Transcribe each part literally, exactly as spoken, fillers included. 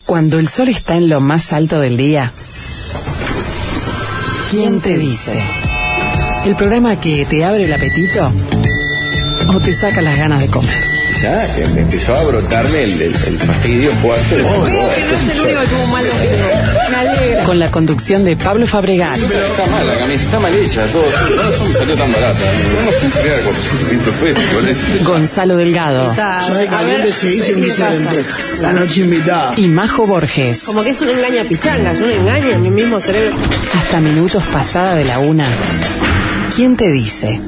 Cuando el sol está en lo más alto del día, ¿quién te dice? El programa que te abre el apetito o te saca las ganas de comer. Ya, que me empezó a brotarme el, el, el fastidio fuerte. Oh, veo que no es el único que tuvo mal oído. Me alegra. Con la conducción de Pablo Fabregat. Pero está mal, la camisa está mal hecha, todo. No me salió tan barata. No sé si era cuatrocientos pesos. Gonzalo Delgado. Yo de caliente se hice un guiso de lentejas. La noche invitada. Y Majo Borges. Como que es un engaña pichanga, es un engaño en mi mismo cerebro. Hasta minutos pasada de la una. ¿Quién te dice?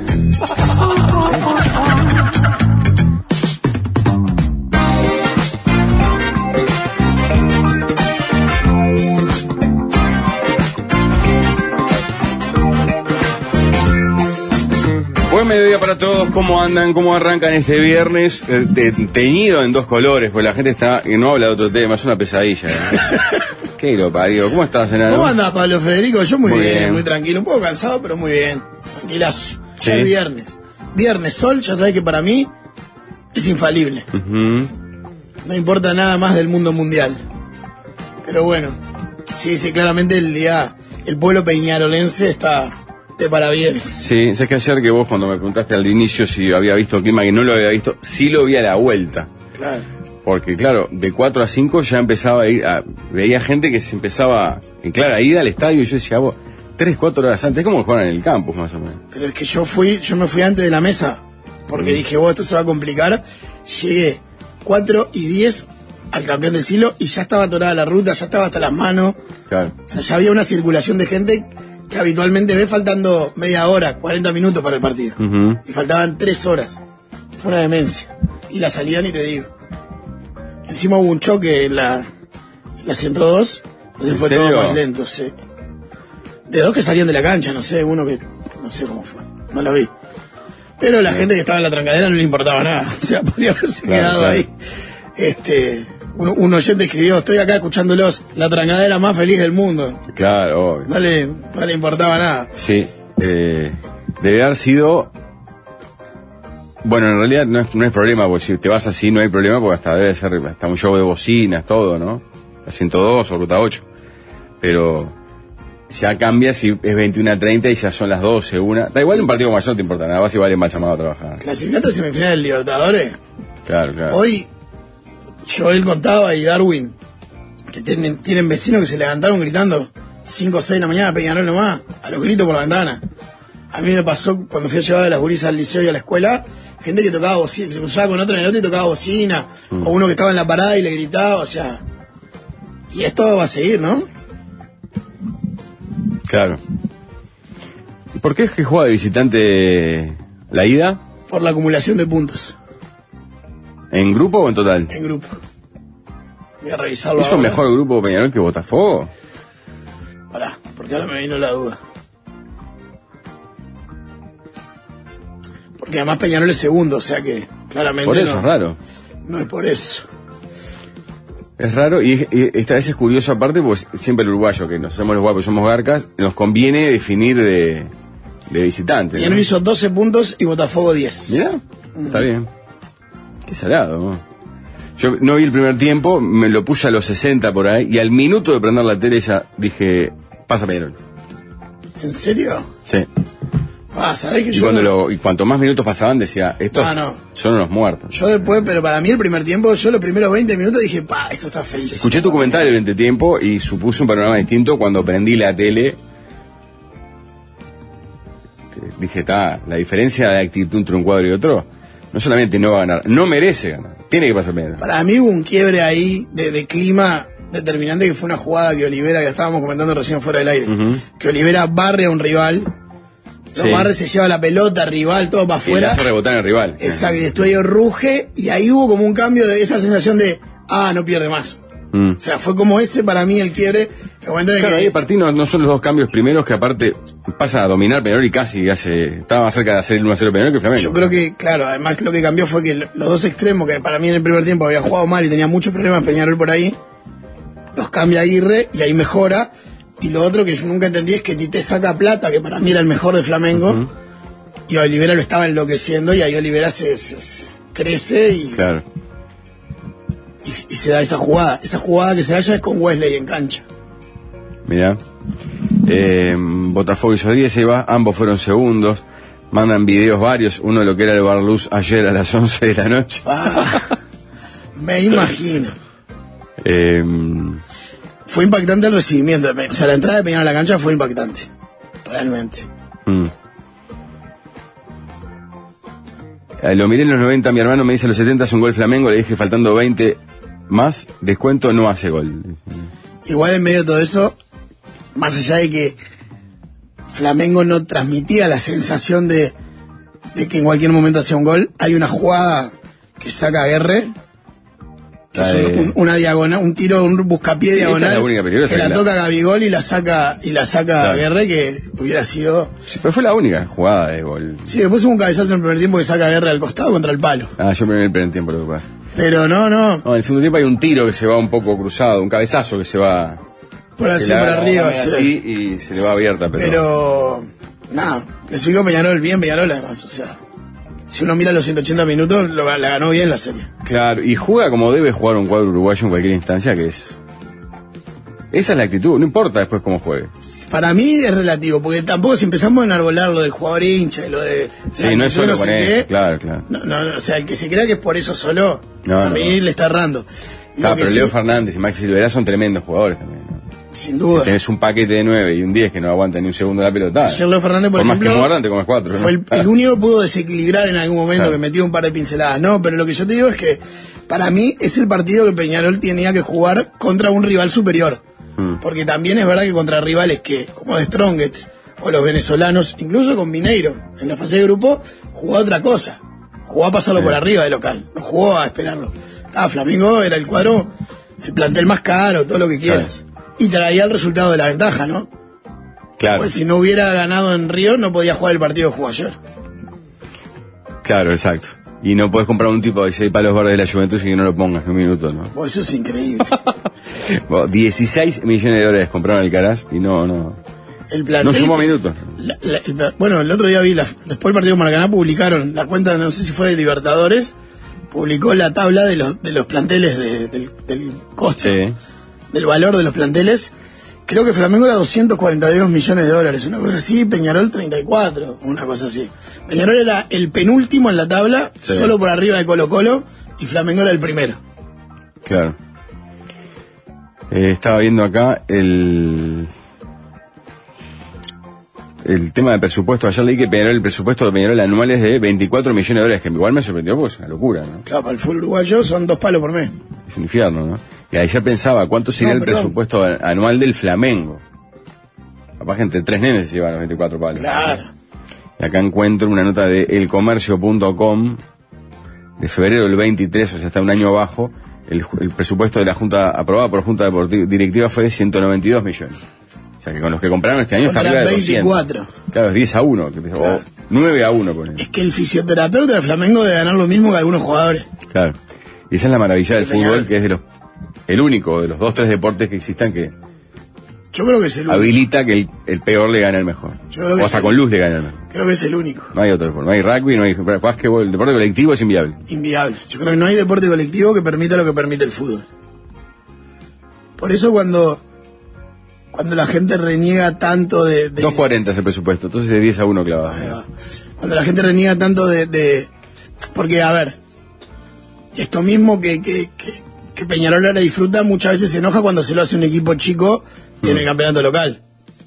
Buen mediodía para todos, ¿cómo andan? ¿Cómo arrancan este viernes? Eh, te, teñido en dos colores, pues la gente está y no habla de otro tema, es una pesadilla. ¿eh? ¿Qué lo parió? ¿Cómo estás, Enano? ¿Cómo anda, Pablo Federico? Yo muy, Muy bien, bien. muy tranquilo, un poco cansado, pero muy bien. Tranquilazo. Sí. Ya es viernes. Viernes, sol, ya sabes que para mí es infalible. Uh-huh. No importa nada más del mundo mundial. Pero bueno, sí, sí, claramente el día, el pueblo peñarolense está de parabienes. Sí, sé que ayer que vos cuando me preguntaste al inicio si había visto el clima, que no lo había visto, sí lo vi a la vuelta. Claro. Porque claro, de cuatro a cinco ya empezaba a ir, a, veía gente que se empezaba, en clara ida al estadio, y yo decía, vos, tres, cuatro horas antes, ¿cómo juegan en el campus más o menos? Pero es que yo fui, yo me fui antes de la mesa, porque Mm. dije, vos, esto se va a complicar. Llegué cuatro y diez al campeón del siglo y ya estaba atorada la ruta, ya estaba hasta las manos. Claro. O sea, ya había una circulación de gente que habitualmente ve faltando media hora, cuarenta minutos para el partido. Uh-huh. Y faltaban tres horas. Fue una demencia. Y la salida ni te digo. Encima hubo un choque en la, en la ciento dos, entonces ¿En fue serio? todo más lento, sí. De dos que salían de la cancha, no sé, uno que no sé cómo fue, no lo vi. Pero la gente que estaba en la trancadera no le importaba nada, o sea, podía haberse Claro, quedado claro. ahí. Este, un, un oyente escribió, estoy acá escuchándolos, la trancadera más feliz del mundo. Claro, obvio. No le, no le importaba nada. Sí, eh, debe haber sido... Bueno, en realidad no es, no es problema, porque si te vas así no hay problema, porque hasta debe ser hasta un show de bocinas, todo, ¿no? La ciento dos o ruta ocho. Pero ya cambia si es veintiuno a treinta y ya son las doce, una. Da igual un partido como eso, no te importa nada, vas igual mal llamado a trabajar. Clasificaste a semifinal del Libertadores. Claro, claro. Hoy, Joel contaba y Darwin, que tienen, tienen vecinos que se levantaron gritando cinco o seis de la mañana, Peñarol nomás, a los gritos por la ventana. A mí me pasó cuando fui a llevar a las gurisas al liceo y a la escuela, gente que tocaba bocina, que se cruzaba con otra en el otro y tocaba bocina, Mm. o uno que estaba en la parada y le gritaba, o sea... Y esto va a seguir, ¿no? Claro. ¿Y por qué es que juega de visitante la ida? Por la acumulación de puntos ¿En grupo o en total? en grupo. Voy a revisarlo ¿Hizo ahora. mejor grupo Peñarol que Botafogo? Pará, porque ahora me vino la duda. Porque además Peñarol es segundo, o sea que claramente Por eso no, es raro. no es por eso. Es raro y, y esta vez es curioso aparte, pues siempre el uruguayo, que nos somos los guapos, somos garcas, nos conviene definir de, de visitante. Peñarol ¿no? hizo doce puntos y Botafogo diez. Mirá, está bien. Qué salado, ¿no? Yo no vi el primer tiempo, me lo puse a los sesenta por ahí, y al minuto de prender la tele ya dije, pasa Peñarol. ¿En serio? Sí. Ah, ¿sabés que Y, yo cuando no- lo, y cuanto más minutos pasaban decía, estos No, no. son unos muertos. Yo después, pero para mí el primer tiempo, yo los primeros veinte minutos dije, pa, esto está feísimo. Escuché tu comentario durante tiempo y supuse un panorama distinto cuando prendí la tele. Dije, está, la diferencia de actitud entre un cuadro y otro, no solamente no va a ganar, no merece ganar, tiene que pasar Peñarol. Para mí hubo un quiebre ahí de, de clima determinante, que fue una jugada que Olivera, que la estábamos comentando recién fuera del aire, Ujú. que Olivera barre a un rival, Sí. lo barre, se lleva la pelota, rival, todo para Y le afuera. hace rebotar al rival. Exacto, y después ellos ruge, y ahí hubo como un cambio de esa sensación de, ah, no pierde más. Mm. O sea, fue como ese para mí el quiebre, el momento en el Claro, ahí que... a partir no, no son los dos cambios primeros que aparte pasa a dominar Peñarol y casi hace, estaba más cerca de hacer el uno a cero Peñarol que Flamengo. Yo creo que, claro, además lo que cambió fue que los dos extremos, que para mí en el primer tiempo había jugado mal y tenía muchos problemas Peñarol por ahí, los cambia Aguirre y ahí mejora. Y lo otro que yo nunca entendí es que Tite saca Plata, que para mí era el mejor de Flamengo, Ujú. y Olivera lo estaba enloqueciendo, y ahí Olivera se, se- se crece y, Claro. y, y se da esa jugada. Esa jugada que se da ya es con Wesley en cancha. Mirá. Eh, Botafogo hizo diez, ahí va, ambos fueron segundos. Mandan videos varios, uno de lo que era el Barluz ayer a las once de la noche. Ah, me imagino. Eh, fue impactante el recibimiento. O sea, la entrada de Peñarol a la cancha fue impactante. Realmente. Mm. Eh, lo miré en los noventa, mi hermano me dice en los setenta es un gol Flamengo, le dije faltando veinte más, descuento, no hace gol. Igual en medio de todo eso, más allá de que Flamengo no transmitía la sensación de, de que en cualquier momento hacía un gol, hay una jugada que saca Guerre, que la es de... un, una diagonal, un tiro, un buscapié diagonal, esa es la única peligrosa que la que toca Gabigol y la saca y la saca claro. Guerre, que hubiera sido... Sí, pero fue la única jugada de gol. Sí, después hubo un cabezazo en el primer tiempo que saca Guerre al costado contra el palo. Ah, yo me vi el primer tiempo lo que pasa. Pero no, no. No, en el segundo tiempo hay un tiro que se va un poco cruzado, un cabezazo que se va... Por así, por arriba, así sí. Y se le va abierta, pero... Pero... nada, clasificó Peñarol bien, Peñarol además, o sea... Si uno mira los ciento ochenta minutos, lo, la ganó bien la serie. Claro, y juega como debe jugar un cuadro uruguayo en cualquier instancia, que es... Esa es la actitud, no importa después cómo juegue. Para mí es relativo, porque tampoco si empezamos a enarbolar lo del jugador hincha y lo de... Sí, no es solo no con sé él, qué, claro, claro. No, no, no, o sea, el que se crea que es por eso solo, No, a no, mí no. le está errando. Lo Claro, que pero sí, Leo Fernández y Maxi Silvera son tremendos jugadores también, ¿no? sin duda. Tenés un paquete de nueve y un diez que no aguanta ni un segundo la pelota. Ayer Leo Fernández, por, por ejemplo, más que muerdan, te comes cuatro. ¿no? fue el, el único que pudo desequilibrar en algún momento, Claro. que metió un par de pinceladas. No, pero lo que yo te digo es que para mí es el partido que Peñarol tenía que jugar contra un rival superior. Mm. Porque también es verdad que contra rivales que, como de Strongets o los venezolanos, incluso con Mineiro, en la fase de grupo, jugó a otra cosa. Jugó a pasarlo Sí. por arriba de local, no jugó a esperarlo. Ah, Flamengo era el cuadro, el plantel más caro, todo lo que quieras. Y traía el resultado de la ventaja, ¿no? Claro, Pues si no hubiera ganado en Río, no podía jugar el partido que jugó ayer. claro, exacto. Y no podés comprar un tipo de seis palos verdes de la Juventus y que no lo pongas en un minuto, ¿no? Pues eso es increíble. Bueno, dieciséis millones de dólares compraron el Caraz y no, no. El plantel, No sumó minutos. la- la- el- bueno, el otro día vi, la, después del partido de Maracaná publicaron, la cuenta, no sé si fue de Libertadores, publicó la tabla de los, de los planteles de- del, del costo, Sí. del valor de los planteles. Creo que Flamengo era doscientos cuarenta y dos millones de dólares, una cosa así, Peñarol treinta y cuatro, una cosa así. Peñarol era el penúltimo en la tabla, Sí. solo por arriba de Colo Colo, y Flamengo era el primero. Claro. Eh, estaba viendo acá el el tema de presupuesto. Ayer leí que Peñarol, el presupuesto de Peñarol anual es de veinticuatro millones de dólares, que igual me sorprendió porque es una locura, ¿no? Claro, para el fútbol uruguayo son dos palos por mes. Es un infierno, ¿no? Y ayer pensaba, ¿cuánto sería No, el perdón. presupuesto a- anual del Flamengo? Capaz que entre tres nenes se llevan los veinticuatro palos. Claro. Y acá encuentro una nota de elcomercio punto com de febrero del veintitrés, o sea, está un año abajo. El, ju- el presupuesto de la Junta, aprobado por Junta Deportiva, Directiva, fue de ciento noventa y dos millones. O sea, que con los que compraron este año está Contra arriba de doscientos. veinticuatro. Claro, es diez a uno, que- Claro. o nueve a uno, por Es que el fisioterapeuta de Flamengo debe ganar lo mismo que algunos jugadores. Claro. Y esa es la maravilla del De Peñarol. fútbol, que es de los el único de los dos, tres deportes que existan que Yo creo que es el único. habilita que el, el peor le gane al mejor. Yo creo que O hasta sí. con luz le gane al mejor. Creo que es el único. No hay otro deporte. No hay rugby, no hay básquetbol. El deporte colectivo es inviable. Inviable. Yo creo que no hay deporte colectivo que permita lo que permite el fútbol. Por eso cuando cuando la gente reniega tanto de... de dos cuarenta es el presupuesto, entonces de diez a uno Ahí clavado. va. Cuando la gente reniega tanto de... de porque, a ver, esto mismo que, que, que, que Peñarol ahora disfruta, muchas veces se enoja cuando se lo hace un equipo chico y en el campeonato local.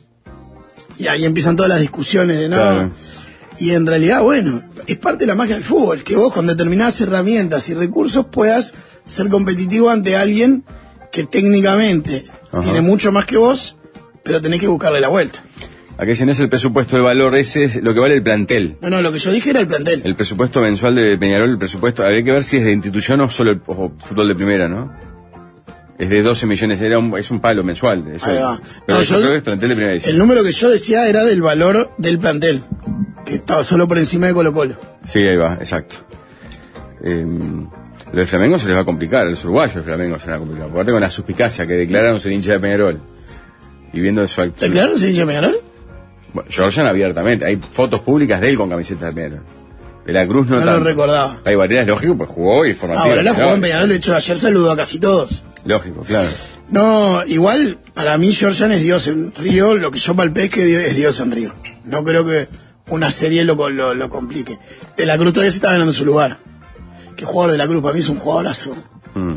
Y ahí empiezan todas las discusiones de no... Claro. Y en realidad, bueno, es parte de la magia del fútbol, que vos con determinadas herramientas y recursos puedas ser competitivo ante alguien que técnicamente Ajá. tiene mucho más que vos, pero tenés que buscarle la vuelta. Aquí si no es el presupuesto del valor, ese es lo que vale el plantel. No, no, lo que yo dije era el plantel. El presupuesto mensual de Peñarol, el presupuesto, habría que ver si es de institución o solo el o fútbol de primera, ¿no? Es de doce millones, era un, es un palo mensual. Eso Ahí es. va. Pero No, yo yo- creo que es plantel de primera división. El número que yo decía era del valor del plantel, que estaba solo por encima de Colo Colo. Sí, ahí va, exacto. Eh, lo de Flamengo se les va a complicar, a los uruguayos de Flamengo se les va a complicar. Porque con la suspicacia que declararon ser hincha de Peñarol y viendo su actitud. ¿Declararon ser hincha de Peñarol? Bueno, Georgian abiertamente, hay fotos públicas de él con camisetas de Peñarol. De la Cruz no, No tanto. lo recordaba. Hay variedades, lógico, pues jugó y formativo. Ahora la jugó en claro. Peñarol, de hecho ayer saludó a casi todos. Lógico, claro. No, igual, para mí Georgian es Dios en Río, lo que yo palpé es que es Dios en Río. No creo que una serie lo, lo, lo complique. De la Cruz todavía se está ganando su lugar. ¿Qué jugador de la Cruz? Para mí es un jugadorazo. Mm.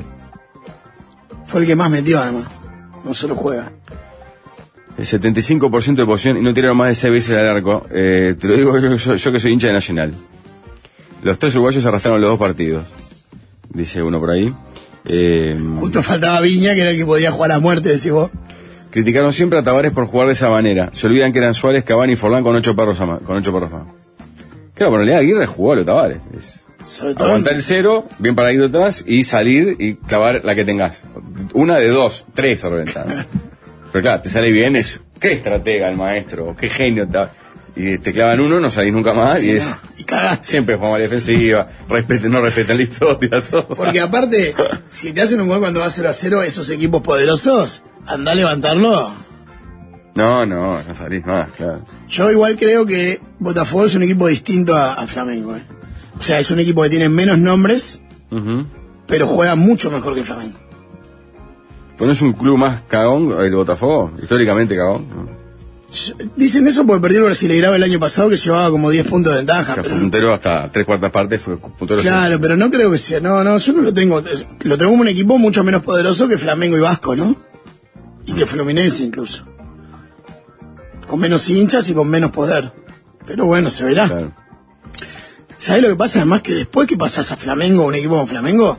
Fue el que más metió además. No solo juega. El setenta y cinco por ciento de posición y no tiraron más de seis veces al arco. Eh, te lo digo yo, yo, yo que soy hincha de Nacional. Los tres uruguayos arrastraron los dos partidos. Dice uno por ahí. Eh, Justo faltaba Viña, que era el que podía jugar a muerte, decís vos. criticaron siempre a Tavares por jugar de esa manera. Se olvidan que eran Suárez, Cavani y Forlán con ocho perros a ma- con ocho perros más. Claro, pero en realidad Aguirre jugó a los Tavares. Es Sobre todo aguantar el cero, bien paradito atrás y salir y clavar la que tengas. Una de dos, tres a reventar. Pero claro, te sale bien, es qué estratega el maestro, qué genio. Ta- y te clavan uno, no salís nunca más y es y cagás. siempre jugamos a la defensiva, respeten, no respetan la historia, todo. Porque aparte, si te hacen un gol cuando va cero a cero, esos equipos poderosos, anda a levantarlo. No, no, no salís más, claro. Yo igual creo que Botafogo es un equipo distinto a, a Flamengo. ¿eh? O sea, es un equipo que tiene menos nombres, Uh-huh. pero juega mucho mejor que Flamengo. Pues no es un club más cagón el Botafogo, históricamente cagón, ¿no? Dicen eso porque perdió el Brasileirao el año pasado, que llevaba como diez puntos de ventaja. O sea, pero fue puntero hasta tres cuartas partes, fue puntero. claro, pero no creo que sea. No, no, yo no lo tengo. Lo tengo como un equipo mucho menos poderoso que Flamengo y Vasco, ¿no? Y que Fluminense incluso. Con menos hinchas y con menos poder. Pero bueno, se verá. Claro. ¿Sabés lo que pasa? Además que después que pasás a Flamengo, un equipo con Flamengo,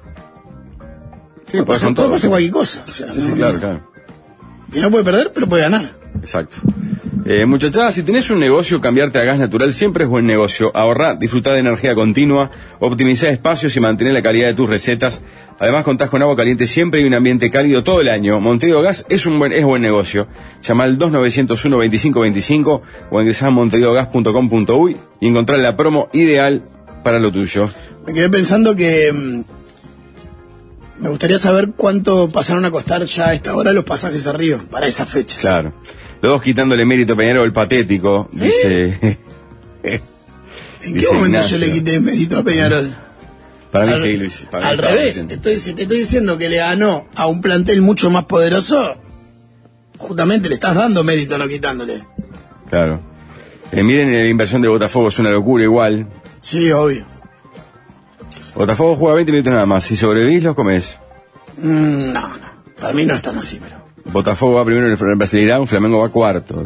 Sí, puede puede pasar, con puede todo. pasar cualquier cosa. O sea, Sí, sí, no, claro, claro. que no puede perder, pero puede ganar. Exacto. Eh, muchachada, si tenés un negocio, cambiarte a gas natural siempre es buen negocio. Ahorrá, disfrutá de energía continua, optimizá espacios y mantener la calidad de tus recetas. Además, contás con agua caliente siempre y un ambiente cálido todo el año. Montevideo Gas es un buen es buen negocio. Llama al dos nueve cero uno, veinticinco veinticinco o ingresá a montevideo gas punto com punto uy y encontrar la promo ideal para lo tuyo. Me quedé pensando que mm, me gustaría saber cuánto pasaron a costar ya a esta hora los pasajes a Río para esas fechas. Claro. Los dos quitándole mérito a Peñarol, patético, dice... ¿En qué dice momento Ignacio. yo le quité mérito a Peñarol? Para mí al, sí, Luis. Para mí al estaba revés, diciendo. estoy, si te estoy diciendo que le ganó a un plantel mucho más poderoso, justamente le estás dando mérito, no quitándole. Claro. Eh, miren, la inversión de Botafogo es una locura igual. Sí, obvio. Botafogo juega veinte minutos nada más. Si sobrevivís, los comés. Mm, no, no, para mí no es tan así, pero... Botafogo va primero en el Brasileirão, Flamengo va cuarto.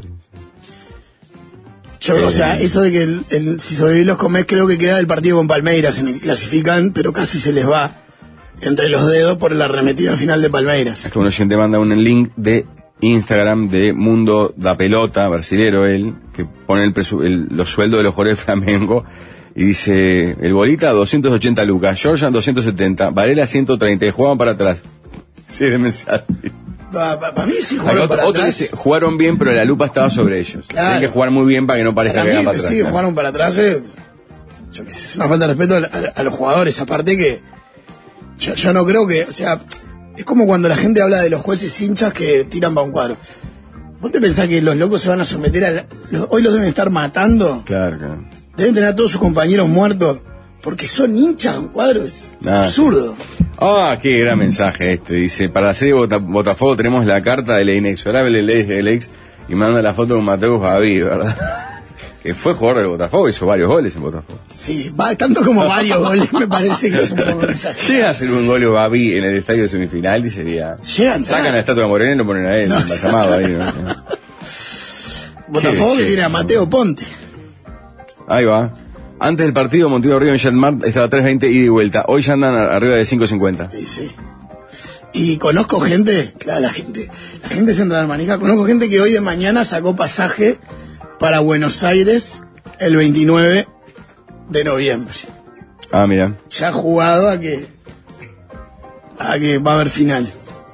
Yo, Eh, o sea, eso de que el, el- si sobrevivís los comés, creo que queda el partido con Palmeiras, en el que clasifican, pero casi se les va entre los dedos por la arremetida final de Palmeiras. Es que un oyente manda un link de Instagram de Mundo da Pelota, brasilero él, que pone el presu- el- los sueldos de los jugadores de Flamengo y dice, el Bolita doscientos ochenta lucas, Georgian doscientos setenta, Varela ciento treinta y jugaban para atrás. Sí, demencial. Para pa mí sí Hay jugaron otro, para otro atrás. dice, jugaron bien, pero la lupa estaba sobre ellos. Claro. Tienen que jugar muy bien para que no parezca Para que mí, van para atrás. sí, claro. jugaron para atrás. eh, yo qué sé, es una falta de respeto a, a- a los jugadores. Aparte que yo, yo no creo que, o sea, es como cuando la gente habla de los jueces hinchas que tiran para un cuadro. ¿Vos te pensás que los locos se van a someter a... la- los- hoy los deben estar matando? Claro, claro. Deben tener a todos sus compañeros muertos. Porque son hinchas de un cuadro. Es Ah, absurdo. Ah, qué gran mensaje este. Dice, para la serie Bota- Botafogo tenemos la carta de la inexorable ley del ex y manda la foto con Mateus Baví, ¿verdad? Que fue jugador del Botafogo, hizo varios goles en Botafogo. Sí, va, tanto como varios goles me parece que es un poco mensaje. Llega a hacer un gol Baví en el estadio de semifinal y sería... Llegan, Sacan la estatua de Moreno y lo ponen a él, No. el llamado ahí. ¿no? Botafogo Qué que tiene a Mateo Ponte. Ahí va. Antes del partido, Montevideo Río en Jetmart estaba tres veinte ida y vuelta. Hoy ya andan a- arriba de cinco cincuenta. Sí, sí. Y conozco gente, claro, la gente, la gente central manica, conozco gente que hoy de mañana sacó pasaje para Buenos Aires el veintinueve de noviembre. Ah, mira. Ya ha jugado a que a que va a haber final.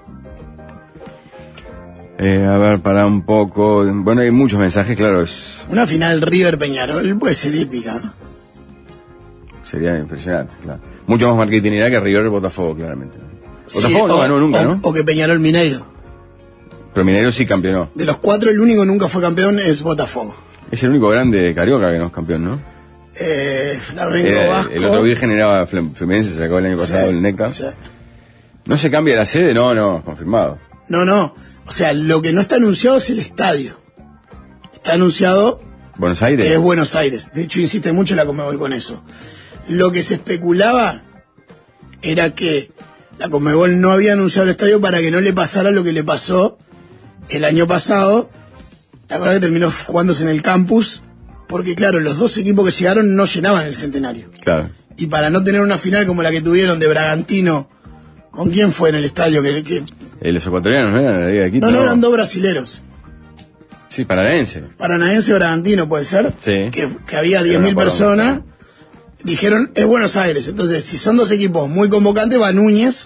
Eh, a ver, para un poco. Bueno, hay muchos mensajes, claro. Es, Una final River Peñarol puede ser épica, ¿no? sería impresionante, claro. Mucho más marketingera que River Botafogo, claramente. Botafogo Sí, no o- ganó nunca, o- ¿no? O que Peñarol Mineiro. Pero Mineiro sí campeonó. De los cuatro, el único que nunca fue campeón es Botafogo. Es el único grande de Carioca que no es campeón, ¿no? eh, Flamengo, Era- Vasco. el otro Virgen era Flam- Fluminense, se sacó el año pasado Sí, el Néctar. sí. ¿No se cambia la sede? No, no, confirmado. No, no. O sea, lo que no está anunciado es el estadio. Está anunciado ¿Buenos Aires? que es Buenos Aires. De hecho, insiste mucho la Conmebol con eso. Lo que se especulaba era que la Conmebol no había anunciado el estadio para que no le pasara lo que le pasó el año pasado. ¿Te acuerdas que terminó jugándose en el campus? Porque, claro, los dos equipos que llegaron no llenaban el Centenario. Claro. Y para no tener una final como la que tuvieron de Bragantino, ¿con quién fue en el estadio? Que, que- Eh, los ecuatorianos no eran la Liga de Quito. no, no, eran dos brasileros. Sí, paranaense. Paranaense Bragantino, puede ser. Sí. Que, que había Sí, diez me mil acuerdo, personas. sí. Dijeron, es Buenos Aires. Entonces, si son dos equipos muy convocantes, va Núñez.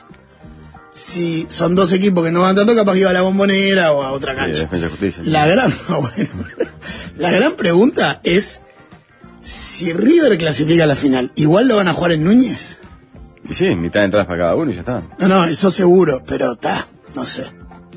Si son dos equipos que no van tanto, capaz que iba a la Bombonera o a otra Sí, cancha. Defensa y Justicia. La gran, no, bueno, la gran pregunta es si River clasifica a la final, ¿igual lo van a jugar en Núñez? Y sí, mitad de entradas para cada uno y ya está. No, no, eso seguro, pero está, no sé.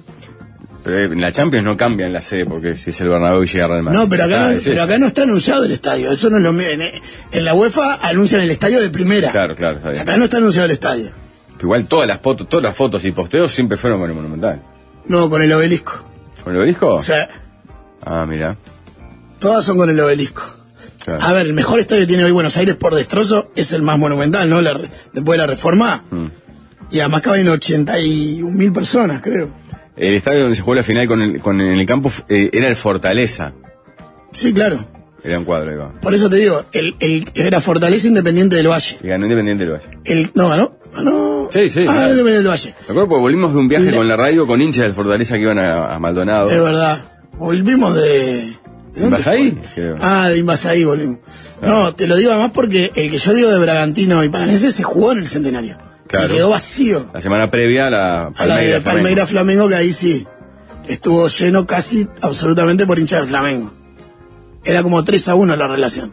Pero en la Champions no cambian la sede porque si es el Bernabéu y llega Real Madrid. No, pero acá, Ah, no, es pero eso. acá no está anunciado el estadio. Eso no es lo mi- en, en la UEFA anuncian el estadio de primera. Claro, claro, está bien. Acá no está anunciado el estadio. Igual todas las fotos, todas las fotos y posteos siempre fueron con el Monumental. No, con el obelisco. ¿Con el obelisco? O sea, Ah, mira. todas son con el obelisco. Claro. A ver, el mejor estadio que tiene hoy Buenos Aires por destrozo es el más monumental, ¿no? La re- después de la reforma. Mm. Y además caben ochenta y un mil personas, creo. El estadio donde se jugó la final con el, con el, en el campo eh, era el Fortaleza. Sí, claro. Era un cuadro, ahí va. Por eso te digo, el, el era Fortaleza Independiente del Valle. Y ganó Independiente del Valle. El, no, ganó. ganó Sí, sí, Ah, claro. ganó Independiente del Valle. Me acuerdo porque volvimos de un viaje Le- con la radio con hinchas del Fortaleza que iban a, a Maldonado. Es verdad. Volvimos de... ¿de dónde ¿Invasaí? fue? Creo. Ah, de Invasaí volvimos. No, te lo digo además porque el que yo digo de Bragantino y Paganense se jugó en el Centenario. Claro. Y quedó vacío. La semana previa a la A la de Flamengo. Palmeiras Flamengo, que ahí sí estuvo lleno casi absolutamente por hinchas de Flamengo. Era como tres a uno la relación.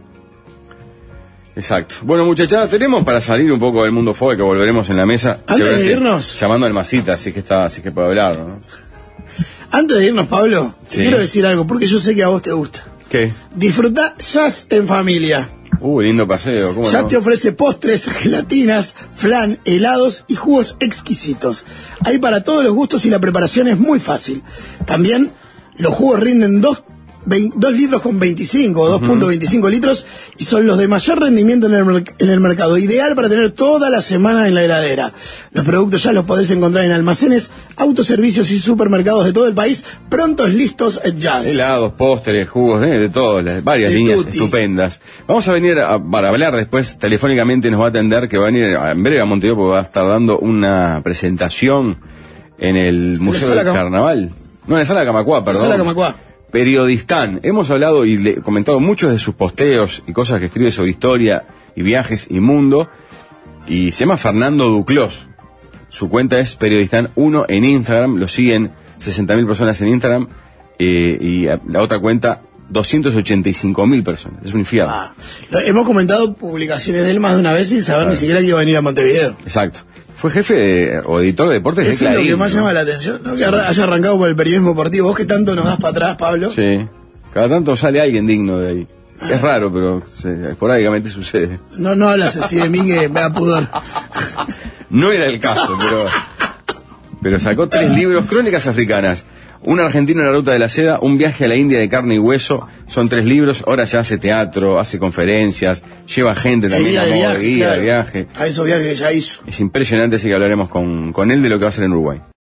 Exacto. Bueno, muchachada, tenemos para salir un poco del mundo fútbol que volveremos en la mesa. Antes de Seguramente irnos. Llamando al Masita, así que está, así que puede hablar, ¿no? Antes de irnos, Pablo, te Sí. quiero decir algo, porque yo sé que a vos te gusta. ¿Qué? Disfruta Jazz en familia. Uh, lindo paseo, ¿cómo Ya no? te ofrece postres, gelatinas, flan, helados y jugos exquisitos. Hay para todos los gustos y la preparación es muy fácil. También los jugos rinden dos, vein- dos litros con veinticinco o dos punto veinticinco litros y son los de mayor rendimiento en el, merc- en el mercado. Ideal para tener toda la semana en la heladera. Los productos ya los podés encontrar en almacenes, autoservicios y supermercados de todo el país. Prontos, listos, Jazz. Helados, pósteres, jugos, de, de todo, las varias De líneas tutti. estupendas. Vamos a venir a, para hablar después, telefónicamente nos va a atender, que va a venir a- en breve a Montevideo porque va a estar dando una presentación en el Museo sala del Cam- Carnaval. No, en la sala de Camacuá, perdón. Sala Camacuá. Periodistán. Hemos hablado y le he comentado muchos de sus posteos y cosas que escribe sobre historia y viajes y mundo. Y se llama Fernando Duclos. Su cuenta es Periodistán uno en Instagram. Lo siguen sesenta mil personas en Instagram. eh, y a- la otra cuenta, doscientas ochenta y cinco mil personas. Es un infierno. Ah, lo- hemos comentado publicaciones de él más de una vez sin saber Claro. ni siquiera que iba a venir a Montevideo. Exacto. Fue jefe de- o editor de deportes de Eso es lo Clarín, que más ¿no? llama la atención, ¿no? Que arra- haya arrancado por el periodismo deportivo. Vos que tanto nos das para atrás, Pablo. Sí. Cada tanto sale alguien digno de ahí. Es raro, pero se- esporádicamente sucede. No, no hablas así de mí que me da pudor. No era el caso, pero pero sacó tres libros, Crónicas Africanas, Un argentino en la ruta de la seda, Un viaje a la India de carne y hueso. Son tres libros. Ahora ya hace teatro, hace conferencias, lleva gente El también guía a de modo viaje, de guía claro. de viaje. A esos viajes que ya hizo. Es impresionante, así que hablaremos con, con él de lo que va a hacer en Uruguay.